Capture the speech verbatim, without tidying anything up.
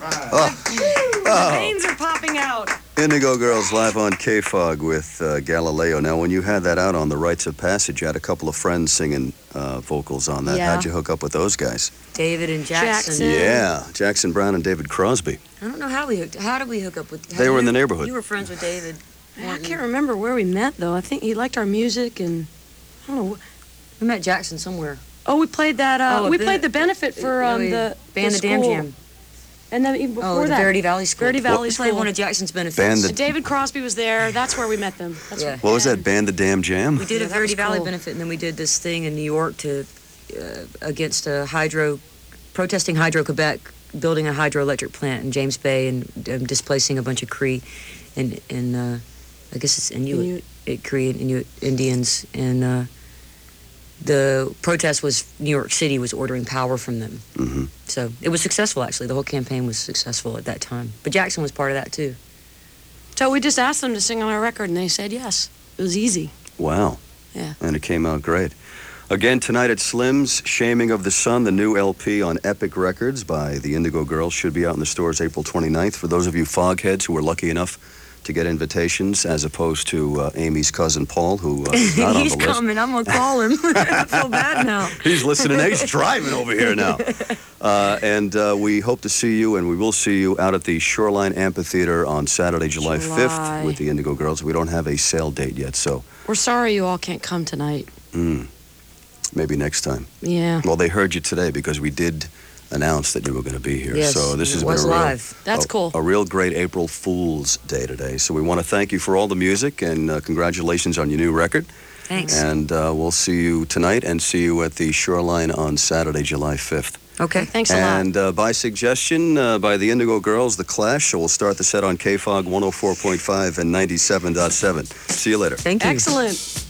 Oh. The veins are popping out. Indigo Girls live on K-Fog with uh, Galileo. Now, when you had that out on the Rites of Passage, you had a couple of friends singing uh, vocals on that. Yeah. How'd you hook up with those guys? David and Jackson. Jackson. Yeah, Jackson Brown and David Crosby. I don't know how we hooked. How did we hook up with? They were in the neighborhood. You were friends with David. I can't remember where we met, though. I think he liked our music, and I don't know. We met Jackson somewhere. Oh, we played that. Uh, Oh, we the- played the benefit for um, we- the Band the the Dam school. Jam. And then even before Oh, the that, Verity Valley School. Verity Valley We played School. one of Jackson's benefits. Band the- Uh, David Crosby was there. That's where we met them. That's Yeah. What was that, Band the Damn Jam? We did Yeah, a that Verity was Valley cool. benefit, and then we did this thing in New York to uh, against a hydro, protesting Hydro Quebec, building a hydroelectric plant in James Bay and um, displacing a bunch of Cree and and uh, I guess it's Inuit, Inuit. It, Cree and Inuit Indians, and uh, the protest was New York City was ordering power from them. Mm-hmm. So it was successful, actually. The whole campaign was successful at that time. But Jackson was part of that too. So we just asked them to sing on our record, and they said yes. It was easy. Wow. Yeah. And it came out great. Again, tonight at Slim's, Shaming of the Sun, the new L P on Epic Records by the Indigo Girls, should be out in the stores April twenty-ninth. For those of you fogheads who were lucky enough to get invitations, as opposed to uh, Amy's cousin Paul, who uh, is not on He's the list. coming. I'm going to call him. I feel bad now. He's listening. He's driving over here now. Uh, and uh, we hope to see you, and we will see you out at the Shoreline Amphitheater on Saturday, July July. fifth with the Indigo Girls. We don't have a sale date yet, so We're sorry you all can't come tonight. mm, maybe next time. Yeah. Well, they heard you today because we did announce that you were going to be here. Yes, so this it has was been a real, live. That's a, cool. a real great April Fool's Day today. So we want to thank you for all the music, and uh, congratulations on your new record. Thanks. And uh, we'll see you tonight and see you at the Shoreline on Saturday, July fifth. Okay. Thanks a lot. And uh, by suggestion, uh, by the Indigo Girls, The Clash. So we'll start the set on K F O G one oh four point five and ninety-seven point seven. See you later. Thank you. Excellent.